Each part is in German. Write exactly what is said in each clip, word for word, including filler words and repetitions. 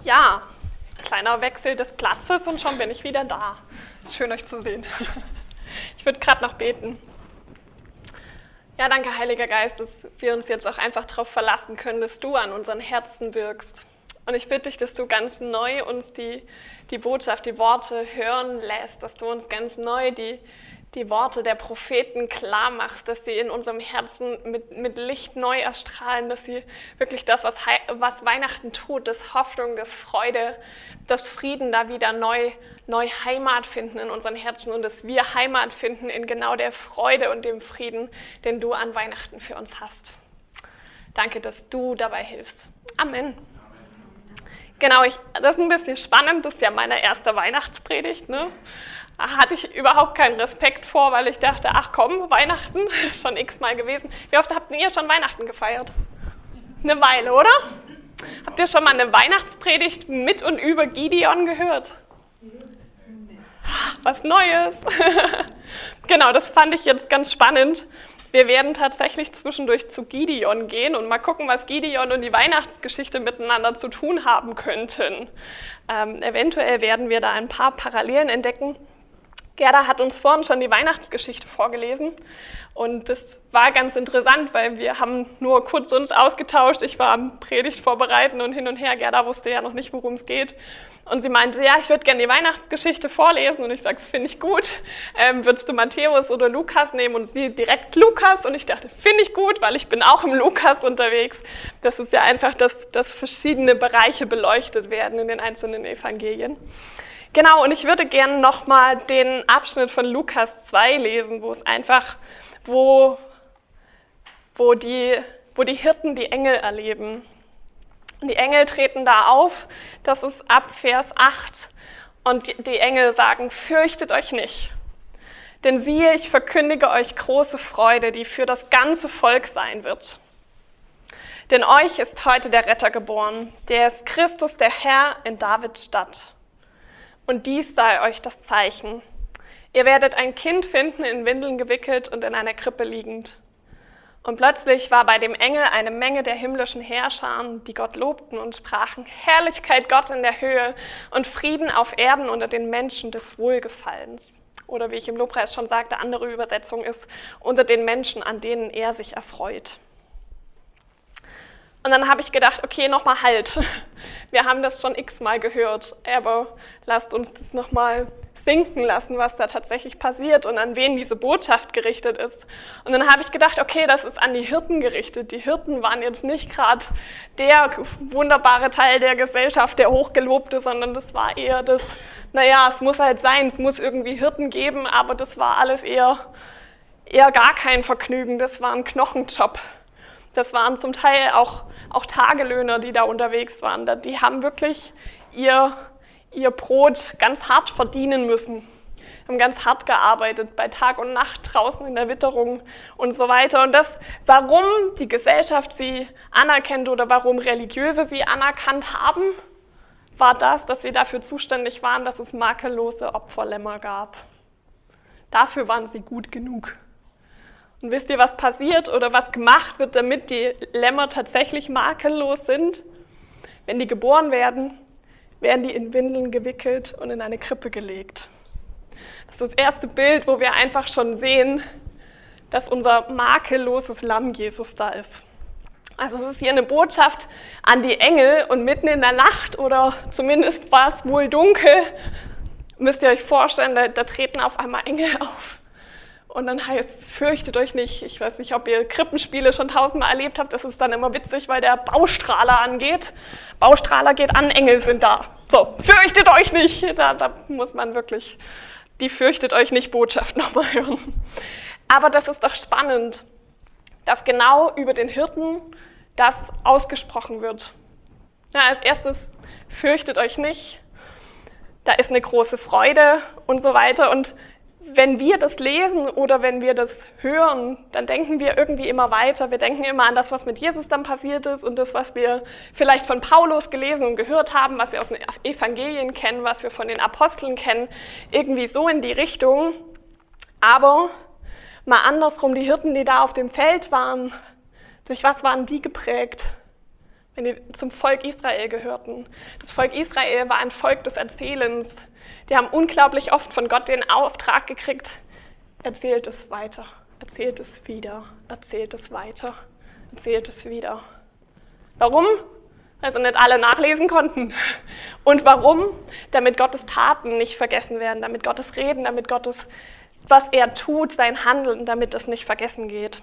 Ja, kleiner Wechsel des Platzes und schon bin ich wieder da. Schön, euch zu sehen. Ich würde gerade noch beten. Ja, danke, Heiliger Geist, dass wir uns jetzt auch einfach darauf verlassen können, dass du an unseren Herzen wirkst. Und ich bitte dich, dass du ganz neu uns die, die Botschaft, die Worte hören lässt, dass du uns ganz neu die, die Worte der Propheten klar machst, dass sie in unserem Herzen mit, mit Licht neu erstrahlen, dass sie wirklich das, was, was Weihnachten tut, das Hoffnung, das Freude, das Frieden da wieder neu, neu Heimat finden in unseren Herzen und dass wir Heimat finden in genau der Freude und dem Frieden, den du an Weihnachten für uns hast. Danke, dass du dabei hilfst. Amen. Genau, ich, das ist ein bisschen spannend, das ist ja meine erste Weihnachtspredigt, ne? Da hatte ich überhaupt keinen Respekt vor, weil ich dachte, ach komm, Weihnachten, schon x-mal gewesen. Wie oft habt ihr schon Weihnachten gefeiert? Eine Weile, oder? Habt ihr schon mal eine Weihnachtspredigt mit und über Gideon gehört? Was Neues. Genau, das fand ich jetzt ganz spannend. Wir werden tatsächlich zwischendurch zu Gideon gehen und mal gucken, was Gideon und die Weihnachtsgeschichte miteinander zu tun haben könnten. Ähm, eventuell werden wir da ein paar Parallelen entdecken. Gerda hat uns vorhin schon die Weihnachtsgeschichte vorgelesen und das war ganz interessant, weil wir haben nur kurz uns ausgetauscht. Ich war am Predigt vorbereiten und hin und her. Gerda wusste ja noch nicht, worum es geht. Und sie meinte, ja, ich würde gerne die Weihnachtsgeschichte vorlesen. Und ich sage, das finde ich gut. Ähm, würdest du Matthäus oder Lukas nehmen? Und sie direkt Lukas. Und ich dachte, finde ich gut, weil ich bin auch im Lukas unterwegs. Das ist ja einfach, dass, dass verschiedene Bereiche beleuchtet werden in den einzelnen Evangelien. Genau, und ich würde gerne nochmal den Abschnitt von Lukas zwei lesen, wo es einfach, wo, wo, die, wo die Hirten die Engel erleben. Die Engel treten da auf, das ist ab Vers acht. Und die, die Engel sagen, fürchtet euch nicht. Denn siehe, ich verkündige euch große Freude, die für das ganze Volk sein wird. Denn euch ist heute der Retter geboren, der ist Christus, der Herr in Davids Stadt. Und dies sei euch das Zeichen. Ihr werdet ein Kind finden, in Windeln gewickelt und in einer Krippe liegend. Und plötzlich war bei dem Engel eine Menge der himmlischen Heerscharen, die Gott lobten und sprachen, Herrlichkeit Gott in der Höhe und Frieden auf Erden unter den Menschen des Wohlgefallens. Oder wie ich im Lobpreis schon sagte, andere Übersetzung ist, unter den Menschen, an denen er sich erfreut. Und dann habe ich gedacht, okay, nochmal Halt. Wir haben das schon x-mal gehört, aber lasst uns das nochmal sinken lassen, was da tatsächlich passiert und an wen diese Botschaft gerichtet ist. Und dann habe ich gedacht, okay, das ist an die Hirten gerichtet. Die Hirten waren jetzt nicht gerade der wunderbare Teil der Gesellschaft, der Hochgelobte, sondern das war eher das, naja, es muss halt sein, es muss irgendwie Hirten geben, aber das war alles eher, eher gar kein Vergnügen, das war ein Knochenjob. Das waren zum Teil auch, auch Tagelöhner, die da unterwegs waren. Die haben wirklich ihr, ihr Brot ganz hart verdienen müssen, haben ganz hart gearbeitet, bei Tag und Nacht draußen in der Witterung und so weiter. Und das, warum die Gesellschaft sie anerkennt oder warum Religiöse sie anerkannt haben, war das, dass sie dafür zuständig waren, dass es makellose Opferlämmer gab. Dafür waren sie gut genug. Und wisst ihr, was passiert oder was gemacht wird, damit die Lämmer tatsächlich makellos sind? Wenn die geboren werden, werden die in Windeln gewickelt und in eine Krippe gelegt. Das ist das erste Bild, wo wir einfach schon sehen, dass unser makelloses Lamm Jesus da ist. Also es ist hier eine Botschaft an die Engel und mitten in der Nacht oder zumindest war es wohl dunkel, müsst ihr euch vorstellen, da, da treten auf einmal Engel auf. Und dann heißt es, fürchtet euch nicht. Ich weiß nicht, ob ihr Krippenspiele schon tausendmal erlebt habt. Das ist dann immer witzig, weil der Baustrahler angeht. Baustrahler geht an, Engel sind da. So, fürchtet euch nicht. Da, da muss man wirklich die fürchtet euch nicht Botschaft nochmal hören. Aber das ist doch spannend, dass genau über den Hirten das ausgesprochen wird. Ja, als erstes, fürchtet euch nicht. Da ist eine große Freude und so weiter. Und wenn wir das lesen oder wenn wir das hören, dann denken wir irgendwie immer weiter. Wir denken immer an das, was mit Jesus dann passiert ist und das, was wir vielleicht von Paulus gelesen und gehört haben, was wir aus den Evangelien kennen, was wir von den Aposteln kennen, irgendwie so in die Richtung. Aber mal andersrum, die Hirten, die da auf dem Feld waren, durch was waren die geprägt? wenn die zum Volk Israel gehörten. Das Volk Israel war ein Volk des Erzählens. Die haben unglaublich oft von Gott den Auftrag gekriegt, erzählt es weiter, erzählt es wieder, erzählt es weiter, erzählt es wieder. Warum? Also nicht alle nachlesen konnten. Und warum? Damit Gottes Taten nicht vergessen werden, damit Gottes Reden, damit Gottes, was er tut, sein Handeln, damit es nicht vergessen geht.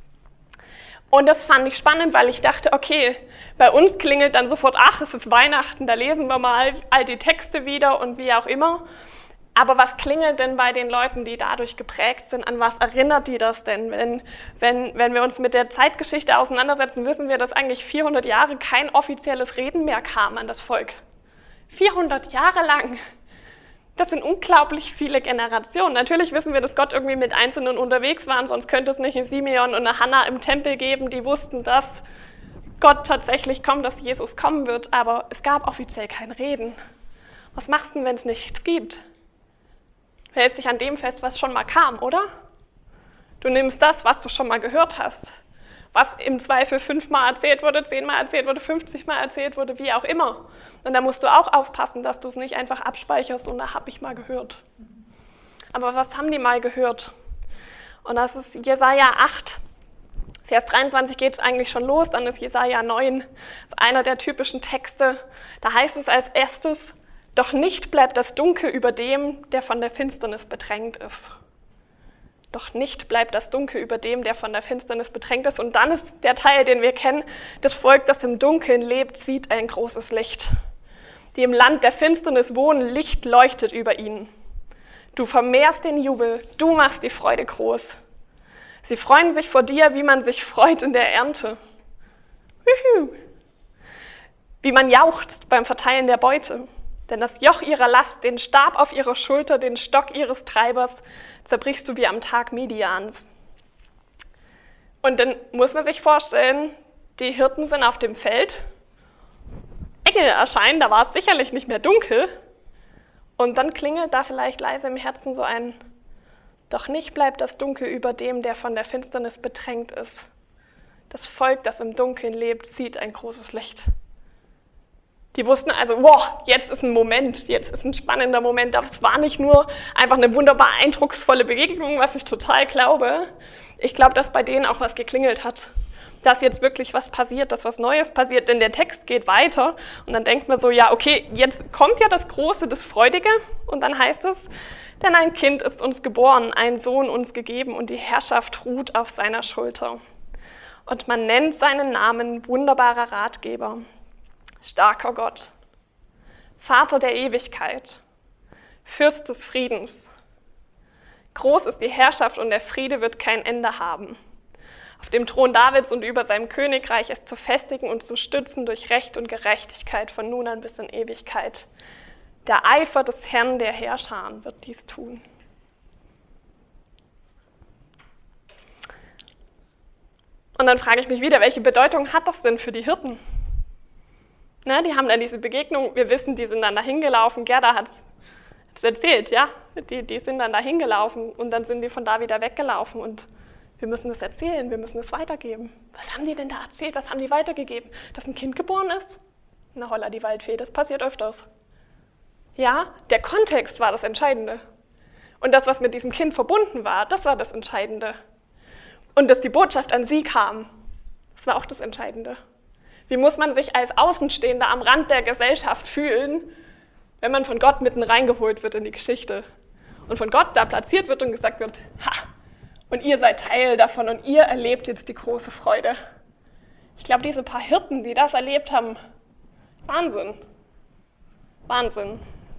Und das fand ich spannend, weil ich dachte, okay, bei uns klingelt dann sofort, ach, es ist Weihnachten, da lesen wir mal all die Texte wieder und wie auch immer. Aber was klingelt denn bei den Leuten, die dadurch geprägt sind? An was erinnert die das denn? Wenn, wenn, wenn wir uns mit der Zeitgeschichte auseinandersetzen, wissen wir, dass eigentlich vierhundert Jahre kein offizielles Reden mehr kam an das Volk. vierhundert Jahre lang. Das sind unglaublich viele Generationen. Natürlich wissen wir, dass Gott irgendwie mit Einzelnen unterwegs war, sonst könnte es nicht einen Simeon und eine Hannah im Tempel geben, die wussten, dass Gott tatsächlich kommt, dass Jesus kommen wird. Aber es gab offiziell kein Reden. Was machst du denn, wenn es nichts gibt? Du hältst dich an dem fest, was schon mal kam, oder? Du nimmst das, was du schon mal gehört hast. Was im Zweifel fünfmal erzählt wurde, zehnmal erzählt wurde, fünfzigmal erzählt wurde, wie auch immer. Und da musst du auch aufpassen, dass du es nicht einfach abspeicherst und da habe ich mal gehört. Aber was haben die mal gehört? Und das ist Jesaja acht, Vers dreiundzwanzig geht es eigentlich schon los, dann ist Jesaja neun, das ist einer der typischen Texte. Da heißt es als erstes, doch nicht bleibt das Dunkel über dem, der von der Finsternis bedrängt ist. Doch nicht bleibt das Dunkel über dem, der von der Finsternis bedrängt ist. Und dann ist der Teil, den wir kennen, das Volk, das im Dunkeln lebt, sieht ein großes Licht. Die im Land der Finsternis wohnen, Licht leuchtet über ihnen. Du vermehrst den Jubel, du machst die Freude groß. Sie freuen sich vor dir, wie man sich freut in der Ernte. Juhu. Wie man jauchzt beim Verteilen der Beute. Denn das Joch ihrer Last, den Stab auf ihrer Schulter, den Stock ihres Treibers, zerbrichst du wie am Tag Midians. Und dann muss man sich vorstellen, die Hirten sind auf dem Feld, Engel erscheinen, da war es sicherlich nicht mehr dunkel, und dann klingelt da vielleicht leise im Herzen so ein, doch nicht bleibt das Dunkel über dem, der von der Finsternis bedrängt ist. Das Volk, das im Dunkeln lebt, sieht ein großes Licht. Die wussten also, wow, jetzt ist ein Moment, jetzt ist ein spannender Moment. Das war nicht nur einfach eine wunderbar eindrucksvolle Begegnung, was ich total glaube. Ich glaube, dass bei denen auch was geklingelt hat. Dass jetzt wirklich was passiert, dass was Neues passiert, denn der Text geht weiter. Und dann denkt man so, ja, okay, jetzt kommt ja das Große, das Freudige. Und dann heißt es, denn ein Kind ist uns geboren, ein Sohn uns gegeben und die Herrschaft ruht auf seiner Schulter. Und man nennt seinen Namen wunderbarer Ratgeber. Starker Gott, Vater der Ewigkeit, Fürst des Friedens. Groß ist die Herrschaft und der Friede wird kein Ende haben. Auf dem Thron Davids und über seinem Königreich es zu festigen und zu stützen durch Recht und Gerechtigkeit von nun an bis in Ewigkeit. Der Eifer des Herrn der Herrscher wird dies tun. Und dann frage ich mich wieder, welche Bedeutung hat das denn für die Hirten? Ne, die haben dann diese Begegnung, wir wissen, die sind dann dahin gelaufen, Gerda hat es erzählt, ja, die, die sind dann dahin gelaufen und dann sind die von da wieder weggelaufen und wir müssen das erzählen, wir müssen das weitergeben. Was haben die denn da erzählt, was haben die weitergegeben? Dass ein Kind geboren ist? Na holla, die Waldfee, das passiert öfters. Ja, der Kontext war das Entscheidende. Und das, was mit diesem Kind verbunden war, das war das Entscheidende. Und dass die Botschaft an sie kam, das war auch das Entscheidende. Wie muss man sich als Außenstehender am Rand der Gesellschaft fühlen, wenn man von Gott mitten reingeholt wird in die Geschichte und von Gott da platziert wird und gesagt wird, ha, und ihr seid Teil davon und ihr erlebt jetzt die große Freude. Ich glaube, diese paar Hirten, die das erlebt haben, Wahnsinn, Wahnsinn.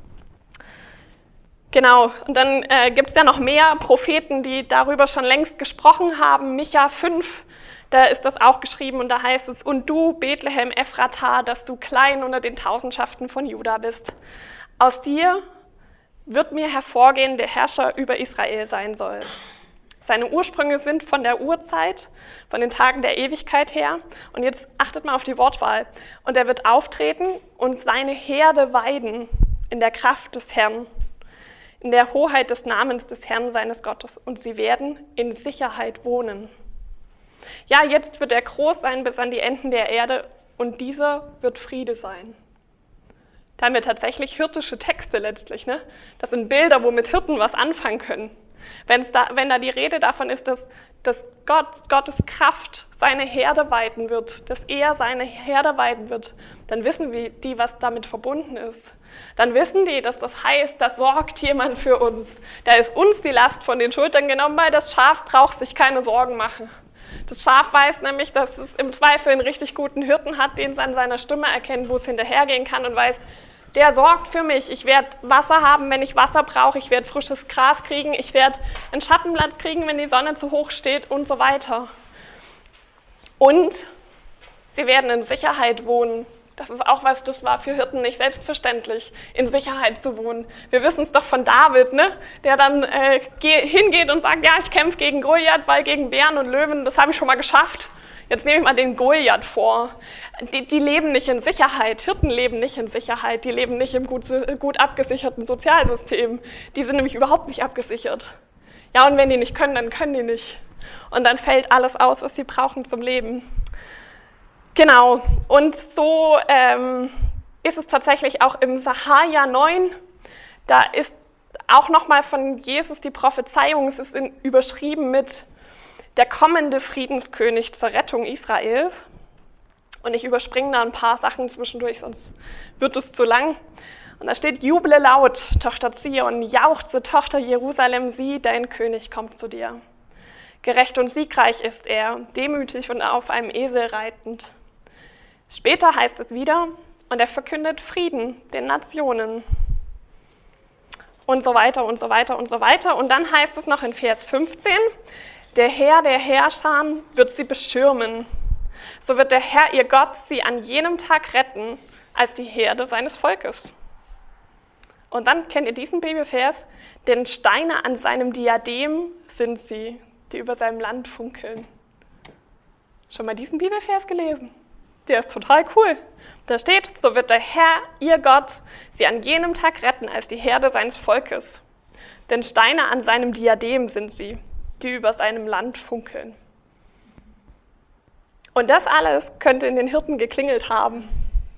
Genau, und dann äh, gibt es ja noch mehr Propheten, die darüber schon längst gesprochen haben. Micha fünf, da ist das auch geschrieben und da heißt es, und du, Bethlehem Ephrata, dass du klein unter den Tausendschaften von Juda bist. Aus dir wird mir hervorgehen, der Herrscher über Israel sein soll. Seine Ursprünge sind von der Urzeit, von den Tagen der Ewigkeit her. Und jetzt achtet mal auf die Wortwahl. Und er wird auftreten und seine Herde weiden in der Kraft des Herrn, in der Hoheit des Namens des Herrn seines Gottes. Und sie werden in Sicherheit wohnen. Ja, jetzt wird er groß sein bis an die Enden der Erde und dieser wird Friede sein. Da haben wir tatsächlich hirtische Texte letztlich. Ne? Das sind Bilder, wo mit Hirten was anfangen können. Wenn's da, wenn da die Rede davon ist, dass, dass Gott, Gottes Kraft seine Herde weiden wird, dass er seine Herde weiden wird, dann wissen wir die, was damit verbunden ist. Dann wissen die, dass das heißt, da sorgt jemand für uns. Da ist uns die Last von den Schultern genommen, weil das Schaf braucht sich keine Sorgen machen. Das Schaf weiß nämlich, dass es im Zweifel einen richtig guten Hirten hat, den es an seiner Stimme erkennt, wo es hinterhergehen kann und weiß, der sorgt für mich. Ich werde Wasser haben, wenn ich Wasser brauche. Ich werde frisches Gras kriegen. Ich werde einen Schattenplatz kriegen, wenn die Sonne zu hoch steht und so weiter. Und sie werden in Sicherheit wohnen. Das ist auch was, das war für Hirten nicht selbstverständlich, in Sicherheit zu wohnen. Wir wissen es doch von David, ne? Der dann äh, hingeht und sagt, ja, ich kämpfe gegen Goliath, weil gegen Bären und Löwen, das habe ich schon mal geschafft. Jetzt nehme ich mal den Goliath vor. Die, die leben nicht in Sicherheit. Hirten leben nicht in Sicherheit. Die leben nicht im gut, gut abgesicherten Sozialsystem. Die sind nämlich überhaupt nicht abgesichert. Ja, und wenn die nicht können, dann können die nicht. Und dann fällt alles aus, was sie brauchen zum Leben. Genau. Und so ähm, ist es tatsächlich auch im Sacharja neun. Da ist auch nochmal von Jesus die Prophezeiung. Es ist in, überschrieben mit der kommende Friedenskönig zur Rettung Israels. Und ich überspringe da ein paar Sachen zwischendurch, sonst wird es zu lang. Und da steht, juble laut, Tochter Zion, jauchze, Tochter Jerusalem, sieh, dein König kommt zu dir. Gerecht und siegreich ist er, demütig und auf einem Esel reitend. Später heißt es wieder, und er verkündet Frieden den Nationen. Und so weiter und so weiter und so weiter. Und dann heißt es noch in Vers fünfzehn, der Herr der Herrscher wird sie beschirmen. So wird der Herr, ihr Gott, sie an jenem Tag retten, als die Herde seines Volkes. Und dann kennt ihr diesen Bibelvers, denn Steine an seinem Diadem sind sie, die über seinem Land funkeln. Schon mal diesen Bibelvers gelesen? Der ist total cool. Da steht, so wird der Herr, ihr Gott, sie an jenem Tag retten, als die Herde seines Volkes. Denn Steine an seinem Diadem sind sie, die über seinem Land funkeln. Und das alles könnte in den Hirten geklingelt haben.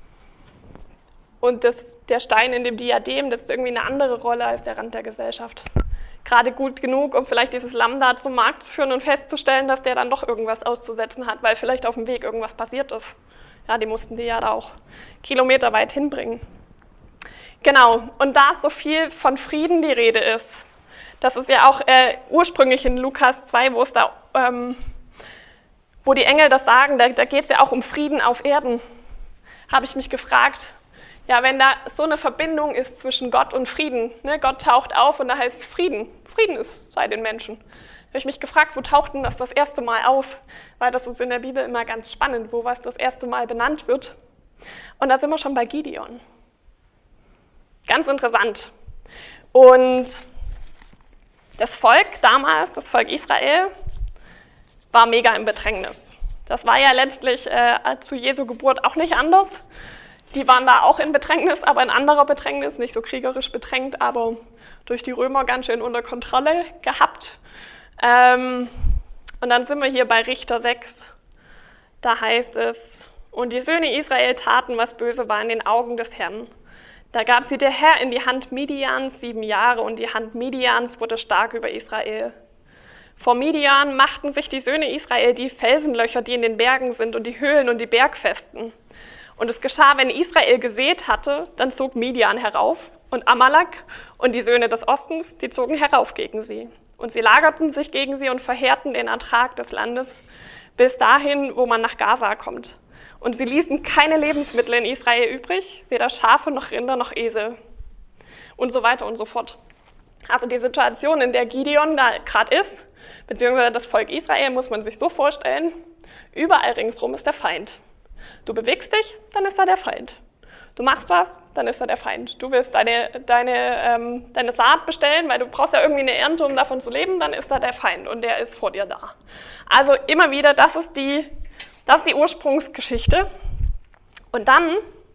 Und das, der Stein in dem Diadem, das ist irgendwie eine andere Rolle als der Rand der Gesellschaft. Gerade gut genug, um vielleicht dieses Lamm da zum Markt zu führen und festzustellen, dass der dann doch irgendwas auszusetzen hat, weil vielleicht auf dem Weg irgendwas passiert ist. Ja, die mussten die ja da auch kilometerweit hinbringen. Genau, und da so viel von Frieden die Rede ist, das ist ja auch äh, ursprünglich in Lukas zwei, wo es da, ähm, wo die Engel das sagen, da, da geht es ja auch um Frieden auf Erden. Habe ich mich gefragt, ja, wenn da so eine Verbindung ist zwischen Gott und Frieden, ne, Gott taucht auf und da heißt Frieden, Frieden ist sei den Menschen. Da habe ich mich gefragt, wo taucht denn das das erste Mal auf? Weil das ist in der Bibel immer ganz spannend, wo was das erste Mal benannt wird. Und da sind wir schon bei Gideon. Ganz interessant. Und das Volk damals, das Volk Israel, war mega im Bedrängnis. Das war ja letztlich äh, zu Jesu Geburt auch nicht anders. Die waren da auch in Bedrängnis, aber in anderer Bedrängnis, nicht so kriegerisch bedrängt, aber durch die Römer ganz schön unter Kontrolle gehabt. Ähm, und dann sind wir hier bei Richter sechs. Da heißt es, und die Söhne Israel taten, was böse war in den Augen des Herrn. Da gab sie der Herr in die Hand Midians sieben Jahre und die Hand Midians wurde stark über Israel. Vor Midian machten sich die Söhne Israel die Felsenlöcher, die in den Bergen sind, und die Höhlen und die Bergfesten. Und es geschah, wenn Israel gesät hatte, dann zog Midian herauf und Amalek und die Söhne des Ostens, die zogen herauf gegen sie. Und sie lagerten sich gegen sie und verheerten den Ertrag des Landes bis dahin, wo man nach Gaza kommt. Und sie ließen keine Lebensmittel in Israel übrig, weder Schafe noch Rinder noch Esel und so weiter und so fort. Also die Situation, in der Gideon da gerade ist, beziehungsweise das Volk Israel, muss man sich so vorstellen, überall ringsrum ist der Feind. Du bewegst dich, dann ist da der Feind. Du machst was, dann ist da der Feind. Du willst deine, deine, ähm, deine Saat bestellen, weil du brauchst ja irgendwie eine Ernte, um davon zu leben, dann ist da der Feind und der ist vor dir da. Also immer wieder, das ist die, das ist die Ursprungsgeschichte. Und dann,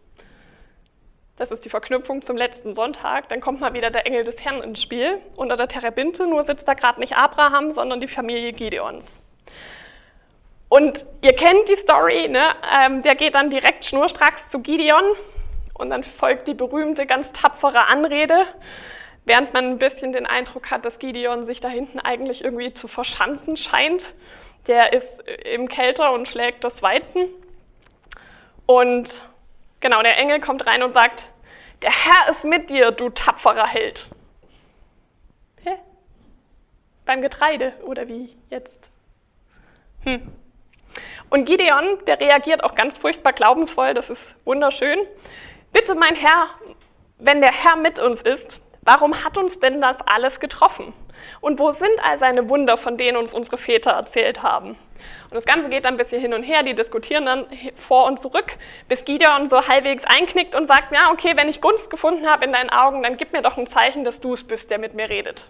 das ist die Verknüpfung zum letzten Sonntag, dann kommt mal wieder der Engel des Herrn ins Spiel unter der Terebinte, nur sitzt da gerade nicht Abraham, sondern die Familie Gideons. Und ihr kennt die Story, ne? Ähm, der geht dann direkt schnurstracks zu Gideon und dann folgt die berühmte, ganz tapfere Anrede, während man ein bisschen den Eindruck hat, dass Gideon sich da hinten eigentlich irgendwie zu verschanzen scheint. Der ist im Kelter und schlägt das Weizen. Und genau, der Engel kommt rein und sagt, der Herr ist mit dir, du tapferer Held. Hä? Beim Getreide oder wie jetzt? Hm. Und Gideon, der reagiert auch ganz furchtbar glaubensvoll, das ist wunderschön. Bitte, mein Herr, wenn der Herr mit uns ist, warum hat uns denn das alles getroffen? Und wo sind all seine Wunder, von denen uns unsere Väter erzählt haben? Und das Ganze geht dann ein bisschen hin und her, die diskutieren dann vor und zurück, bis Gideon so halbwegs einknickt und sagt, ja, okay, wenn ich Gunst gefunden habe in deinen Augen, dann gib mir doch ein Zeichen, dass du es bist, der mit mir redet.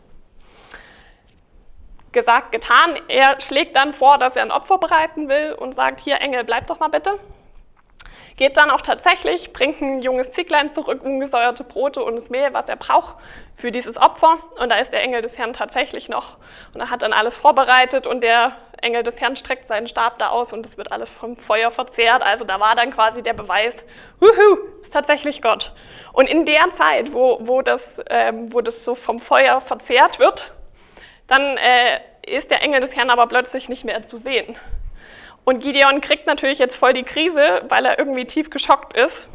Gesagt, getan. Er schlägt dann vor, dass er ein Opfer bereiten will und sagt, hier Engel, bleib doch mal bitte. Geht dann auch tatsächlich, bringt ein junges Zieglein zurück, ungesäuerte Brote und das Mehl, was er braucht für dieses Opfer. Und da ist der Engel des Herrn tatsächlich noch. Und er hat dann alles vorbereitet und der Engel des Herrn streckt seinen Stab da aus und es wird alles vom Feuer verzehrt. Also da war dann quasi der Beweis, wuhu, ist tatsächlich Gott. Und in der Zeit, wo, wo, das, ähm, wo das so vom Feuer verzehrt wird, dann äh, ist der Engel des Herrn aber plötzlich nicht mehr zu sehen. Und Gideon kriegt natürlich jetzt voll die Krise, weil er irgendwie tief geschockt ist,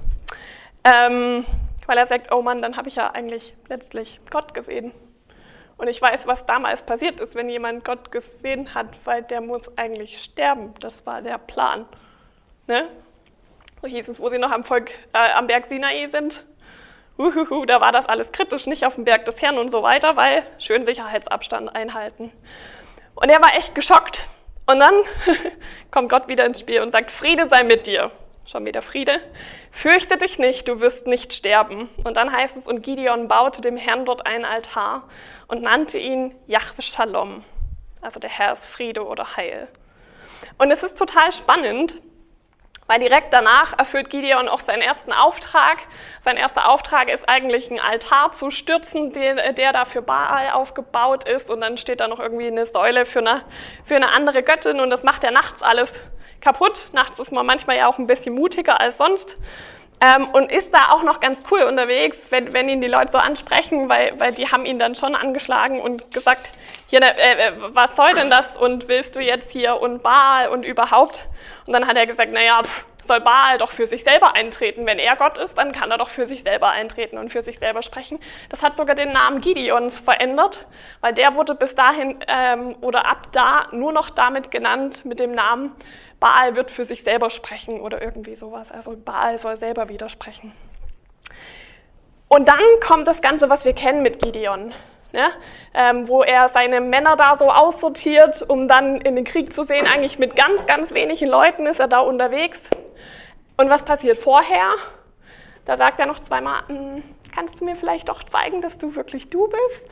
ähm, weil er sagt, oh Mann, dann habe ich ja eigentlich letztlich Gott gesehen. Und ich weiß, was damals passiert ist, wenn jemand Gott gesehen hat, weil der muss eigentlich sterben. Das war der Plan. Ne? So hieß es, wo sie noch am, Volk, äh, am Berg Sinai sind. Uhuhu, da war das alles kritisch, nicht auf dem Berg des Herrn und so weiter, weil schön Sicherheitsabstand einhalten. Und er war echt geschockt. Und dann kommt Gott wieder ins Spiel und sagt, Friede sei mit dir. Schon wieder Friede. Fürchte dich nicht, du wirst nicht sterben. Und dann heißt es, und Gideon baute dem Herrn dort einen Altar und nannte ihn Jahwe Shalom. Also der Herr ist Friede oder Heil. Und es ist total spannend, weil direkt danach erfüllt Gideon auch seinen ersten Auftrag. Sein erster Auftrag ist eigentlich, einen Altar zu stürzen, der, der da für Baal aufgebaut ist. Und dann steht da noch irgendwie eine Säule für eine, für eine andere Göttin. Und das macht er nachts alles kaputt. Nachts ist man manchmal ja auch ein bisschen mutiger als sonst. Ähm, und ist da auch noch ganz cool unterwegs, wenn, wenn ihn die Leute so ansprechen, weil, weil die haben ihn dann schon angeschlagen und gesagt, hier, äh, was soll denn das und willst du jetzt hier und Baal und überhaupt? Und dann hat er gesagt, naja, pff, soll Baal doch für sich selber eintreten. Wenn er Gott ist, dann kann er doch für sich selber eintreten und für sich selber sprechen. Das hat sogar den Namen Gideons verändert, weil der wurde bis dahin ähm, oder ab da nur noch damit genannt, mit dem Namen Baal wird für sich selber sprechen oder irgendwie sowas. Also Baal soll selber widersprechen. Und dann kommt das Ganze, was wir kennen mit Gideon. Ne? Ähm, wo er seine Männer da so aussortiert, um dann in den Krieg zu sehen, eigentlich mit ganz, ganz wenigen Leuten ist er da unterwegs. Und was passiert vorher? Da sagt er noch zweimal, kannst du mir vielleicht doch zeigen, dass du wirklich du bist?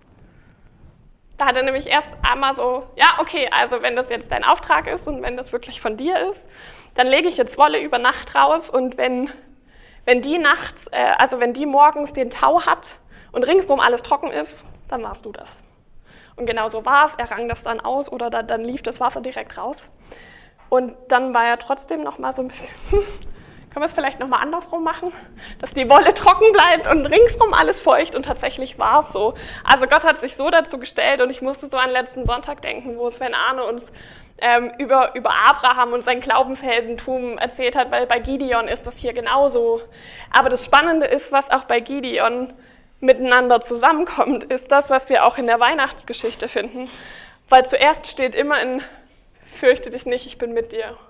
Da hat er nämlich erst einmal so, ja okay, also wenn das jetzt dein Auftrag ist und wenn das wirklich von dir ist, dann lege ich jetzt Wolle über Nacht raus und wenn, wenn die nachts, äh, also wenn die morgens den Tau hat, und ringsum alles trocken ist, dann warst du das. Und genau so war es, er rang das dann aus oder da, dann lief das Wasser direkt raus. Und dann war er trotzdem noch mal so ein bisschen, hm, können wir es vielleicht noch mal andersrum machen, dass die Wolle trocken bleibt und ringsum alles feucht und tatsächlich war es so. Also Gott hat sich so dazu gestellt und ich musste so an letzten Sonntag denken, wo Sven Arne uns ähm, über, über Abraham und sein Glaubensheldentum erzählt hat, weil bei Gideon ist das hier genauso. Aber das Spannende ist, was auch bei Gideon miteinander zusammenkommt, ist das, was wir auch in der Weihnachtsgeschichte finden. Weil zuerst steht immer in, fürchte dich nicht, ich bin mit dir.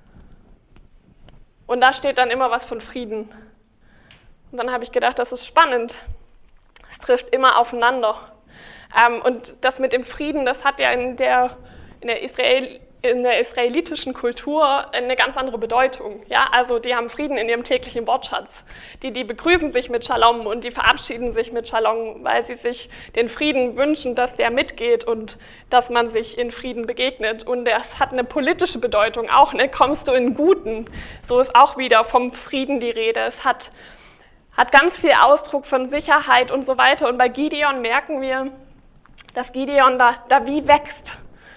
Und da steht dann immer was von Frieden. Und dann habe ich gedacht, das ist spannend. Es trifft immer aufeinander. Ähm, und das mit dem Frieden, das hat ja in der, in der Israel in der israelitischen Kultur eine ganz andere Bedeutung. Ja, also die haben Frieden in ihrem täglichen Wortschatz. Die, die begrüßen sich mit Shalom und die verabschieden sich mit Shalom, weil sie sich den Frieden wünschen, dass der mitgeht und dass man sich in Frieden begegnet. Und das hat eine politische Bedeutung auch. Ne? Kommst du in Guten? So ist auch wieder vom Frieden die Rede. Es hat, hat ganz viel Ausdruck von Sicherheit und so weiter. Und bei Gideon merken wir, dass Gideon da, da wie wächst.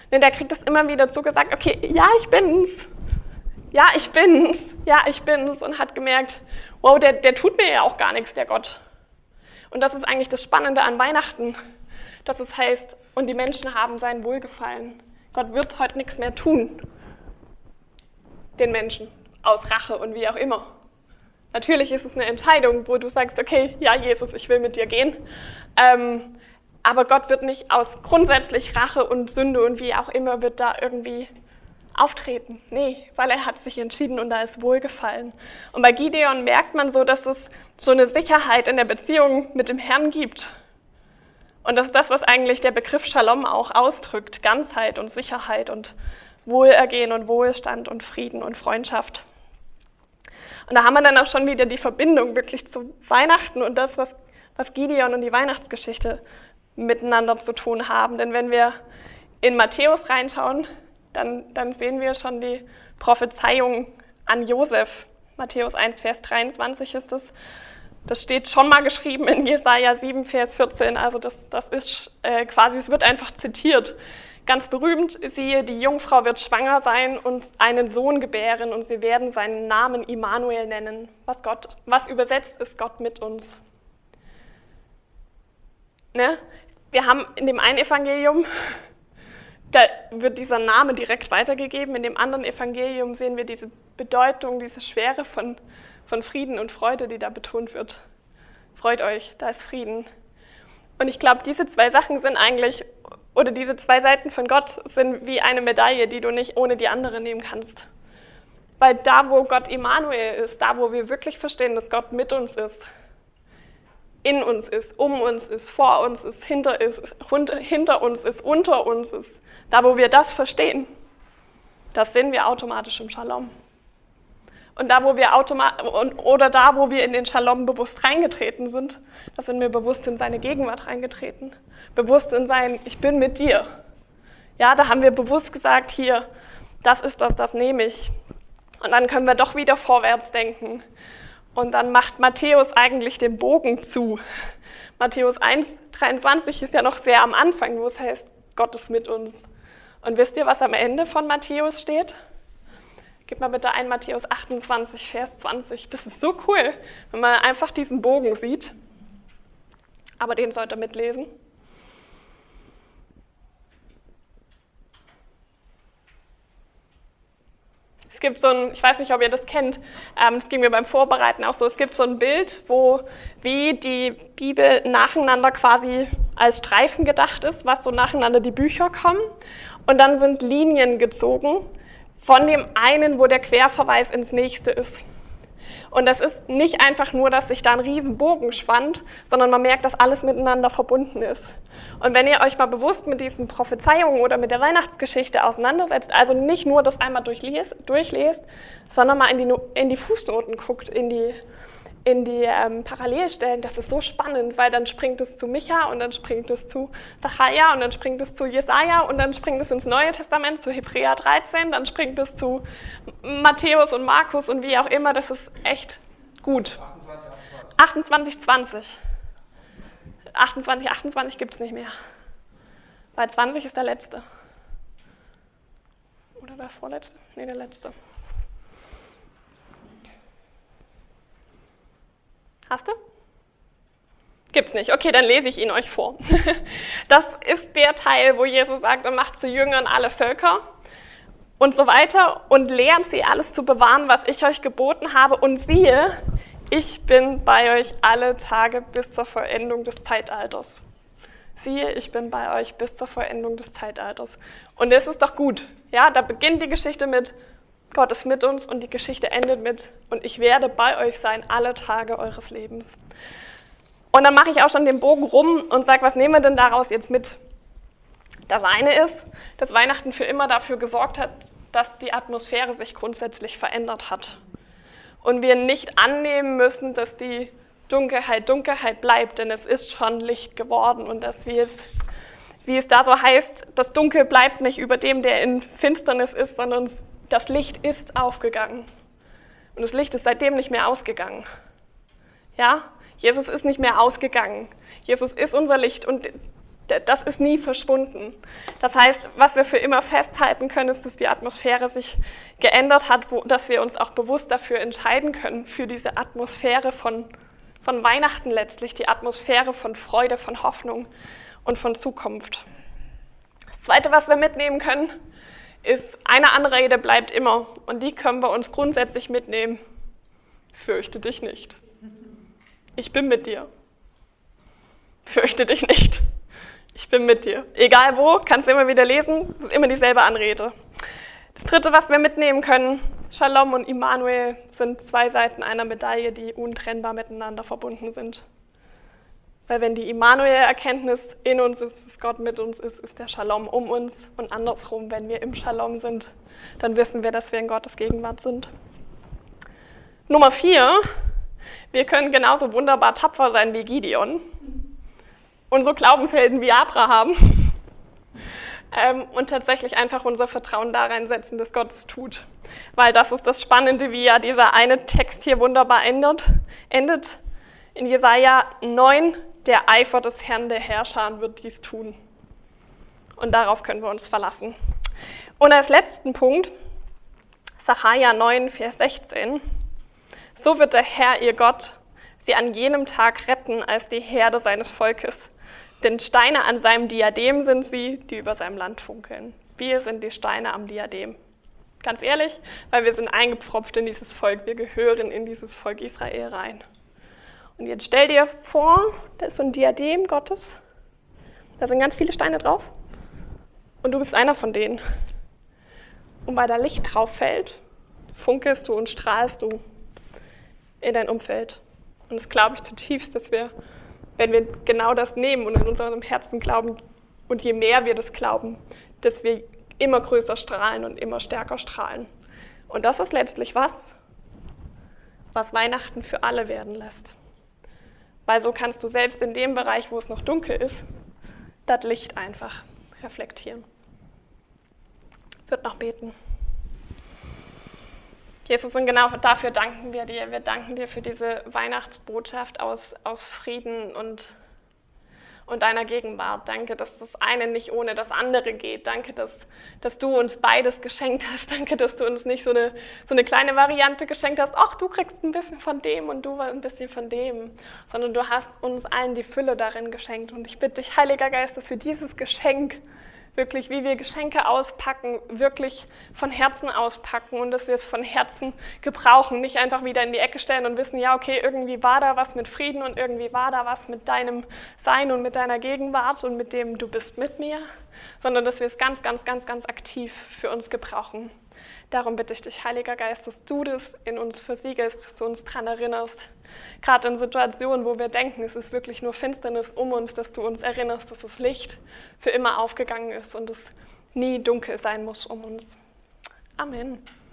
Ne, der kriegt es immer wieder zugesagt, okay, ja, ich bin's. Ja, ich bin's. Ja, ich bin's. Und hat gemerkt, wow, der, der tut mir ja auch gar nichts, der Gott. Und das ist eigentlich das Spannende an Weihnachten, dass es heißt, und die Menschen haben sein Wohlgefallen. Gott wird heute nichts mehr tun, den Menschen, aus Rache und wie auch immer. Natürlich ist es eine Entscheidung, wo du sagst, okay, ja, Jesus, ich will mit dir gehen. Ähm, aber Gott wird nicht aus grundsätzlich Rache und Sünde und wie auch immer wird da irgendwie auftreten. Nee, weil er hat sich entschieden und da ist Wohlgefallen. Und bei Gideon merkt man so, dass es so eine Sicherheit in der Beziehung mit dem Herrn gibt. Und das ist das, was eigentlich der Begriff Shalom auch ausdrückt. Ganzheit und Sicherheit und Wohlergehen und Wohlstand und Frieden und Freundschaft. Und da haben wir dann auch schon wieder die Verbindung wirklich zu Weihnachten und das, was, was Gideon und die Weihnachtsgeschichte miteinander zu tun haben. Denn wenn wir in Matthäus reinschauen, dann, dann sehen wir schon die Prophezeiung an Josef. Matthäus eins, Vers dreiundzwanzig ist es. Das steht schon mal geschrieben in Jesaja sieben, Vers vierzehn. Also das, das ist äh, quasi, es wird einfach zitiert. Ganz berühmt, siehe, die Jungfrau wird schwanger sein und einen Sohn gebären und sie werden seinen Namen Immanuel nennen. Was, Gott, was übersetzt ist Gott mit uns. Ne? Wir haben in dem einen Evangelium, da wird dieser Name direkt weitergegeben. In dem anderen Evangelium sehen wir diese Bedeutung, diese Schwere von, von Frieden und Freude, die da betont wird. Freut euch, da ist Frieden. Und ich glaube, diese zwei Sachen sind eigentlich, oder diese zwei Seiten von Gott sind wie eine Medaille, die du nicht ohne die andere nehmen kannst. Weil da, wo Gott Immanuel ist, da, wo wir wirklich verstehen, dass Gott mit uns ist, in uns ist, um uns ist, vor uns ist, hinter, ist, hinter uns ist, unter uns ist, da, wo wir das verstehen, das sind wir automatisch im Shalom. Und da, wo wir automat- oder da, wo wir in den Shalom bewusst reingetreten sind, da sind wir bewusst in seine Gegenwart reingetreten. Bewusst in sein, ich bin mit dir. Ja, da haben wir bewusst gesagt, hier, das ist das, das nehme ich. Und dann können wir doch wieder vorwärts denken. Und dann macht Matthäus eigentlich den Bogen zu. Matthäus eins, dreiundzwanzig ist ja noch sehr am Anfang, wo es heißt, Gott ist mit uns. Und wisst ihr, was am Ende von Matthäus steht? Gib mal bitte ein Matthäus achtundzwanzig, Vers zwanzig. Das ist so cool, wenn man einfach diesen Bogen sieht. Aber den sollt ihr mitlesen. Es gibt so ein, ich weiß nicht, ob ihr das kennt, ähm, es ging mir beim Vorbereiten auch so, es gibt so ein Bild, wo wie die Bibel nacheinander quasi als Streifen gedacht ist, was so nacheinander die Bücher kommen. Und dann sind Linien gezogen von dem einen, wo der Querverweis ins nächste ist. Und das ist nicht einfach nur, dass sich da ein Riesenbogen spannt, sondern man merkt, dass alles miteinander verbunden ist. Und wenn ihr euch mal bewusst mit diesen Prophezeiungen oder mit der Weihnachtsgeschichte auseinandersetzt, also nicht nur das einmal durchlest, durchlest sondern mal in die, in die Fußnoten guckt, in die, in die ähm, Parallelstellen, das ist so spannend, weil dann springt es zu Micha und dann springt es zu Sacharja und dann springt es zu Jesaja und dann springt es ins Neue Testament, zu Hebräer dreizehn, dann springt es zu Matthäus und Markus und wie auch immer, das ist echt gut. achtundzwanzig, zwanzig. achtundzwanzig, achtundzwanzig gibt es nicht mehr. Weil zwanzig ist der letzte. Oder der vorletzte? Nee, der letzte. Hast du? Gibt's nicht. Okay, dann lese ich ihn euch vor. Das ist der Teil, wo Jesus sagt, und macht zu Jüngern alle Völker und so weiter und lehrt sie alles zu bewahren, was ich euch geboten habe. Und siehe, ich bin bei euch alle Tage bis zur Vollendung des Zeitalters. Siehe, ich bin bei euch bis zur Vollendung des Zeitalters. Und das ist doch gut. Ja, da beginnt die Geschichte mit, Gott ist mit uns und die Geschichte endet mit, und ich werde bei euch sein alle Tage eures Lebens. Und dann mache ich auch schon den Bogen rum und sage, was nehmen wir denn daraus jetzt mit? Das eine ist, dass Weihnachten für immer dafür gesorgt hat, dass die Atmosphäre sich grundsätzlich verändert hat. Und wir nicht annehmen müssen, dass die Dunkelheit Dunkelheit bleibt, denn es ist schon Licht geworden. Und dass, wie es, wie es da so heißt, das Dunkel bleibt nicht über dem, der in Finsternis ist, sondern das Licht ist aufgegangen. Und das Licht ist seitdem nicht mehr ausgegangen. Ja? Jesus ist nicht mehr ausgegangen. Jesus ist unser Licht. Und das ist nie verschwunden. Das heißt, was wir für immer festhalten können, ist, dass die Atmosphäre sich geändert hat, wo, dass wir uns auch bewusst dafür entscheiden können, für diese Atmosphäre von, von Weihnachten letztlich, die Atmosphäre von Freude, von Hoffnung und von Zukunft. Das Zweite, was wir mitnehmen können, ist, eine Anrede bleibt immer und die können wir uns grundsätzlich mitnehmen. Fürchte dich nicht. Ich bin mit dir. Fürchte dich nicht. Ich bin mit dir. Egal wo, kannst du immer wieder lesen, es ist immer dieselbe Anrede. Das Dritte, was wir mitnehmen können, Shalom und Immanuel sind zwei Seiten einer Medaille, die untrennbar miteinander verbunden sind. Weil wenn die Immanuel-Erkenntnis in uns ist, dass Gott mit uns ist, ist der Shalom um uns. Und andersrum, wenn wir im Shalom sind, dann wissen wir, dass wir in Gottes Gegenwart sind. Nummer vier, wir können genauso wunderbar tapfer sein wie Gideon und so Glaubenshelden wie Abraham ähm, und tatsächlich einfach unser Vertrauen da reinsetzen, dass Gott es tut. Weil das ist das Spannende, wie ja dieser eine Text hier wunderbar endet. endet. In Jesaja neun, der Eifer des Herrn der Herrscher wird dies tun. Und darauf können wir uns verlassen. Und als letzten Punkt, Sacharja neun, Vers sechzehn. So wird der Herr, ihr Gott, sie an jenem Tag retten als die Herde seines Volkes. Denn Steine an seinem Diadem sind sie, die über seinem Land funkeln. Wir sind die Steine am Diadem. Ganz ehrlich, weil wir sind eingepfropft in dieses Volk. Wir gehören in dieses Volk Israel rein. Und jetzt stell dir vor, da ist so ein Diadem Gottes. Da sind ganz viele Steine drauf. Und du bist einer von denen. Und weil da Licht drauf fällt, funkelst du und strahlst du in dein Umfeld. Und das glaube ich zutiefst, dass wir, wenn wir genau das nehmen und in unserem Herzen glauben, und je mehr wir das glauben, dass wir immer größer strahlen und immer stärker strahlen. Und das ist letztlich was, was Weihnachten für alle werden lässt. Weil so kannst du selbst in dem Bereich, wo es noch dunkel ist, das Licht einfach reflektieren. Ich würde noch beten. Jesus, und genau dafür danken wir dir. Wir danken dir für diese Weihnachtsbotschaft aus, aus Frieden und, und deiner Gegenwart. Danke, dass das eine nicht ohne das andere geht. Danke, dass, dass du uns beides geschenkt hast. Danke, dass du uns nicht so eine, so eine kleine Variante geschenkt hast. Ach, du kriegst ein bisschen von dem und du ein bisschen von dem. Sondern du hast uns allen die Fülle darin geschenkt. Und ich bitte dich, Heiliger Geist, dass wir dieses Geschenk wirklich, wie wir Geschenke auspacken, wirklich von Herzen auspacken und dass wir es von Herzen gebrauchen, nicht einfach wieder in die Ecke stellen und wissen, ja, okay, irgendwie war da was mit Frieden und irgendwie war da was mit deinem Sein und mit deiner Gegenwart und mit dem du bist mit mir, sondern dass wir es ganz, ganz, ganz, ganz aktiv für uns gebrauchen. Darum bitte ich dich, Heiliger Geist, dass du das in uns versiegelst, dass du uns daran erinnerst, gerade in Situationen, wo wir denken, es ist wirklich nur Finsternis um uns, dass du uns erinnerst, dass das Licht für immer aufgegangen ist und es nie dunkel sein muss um uns. Amen.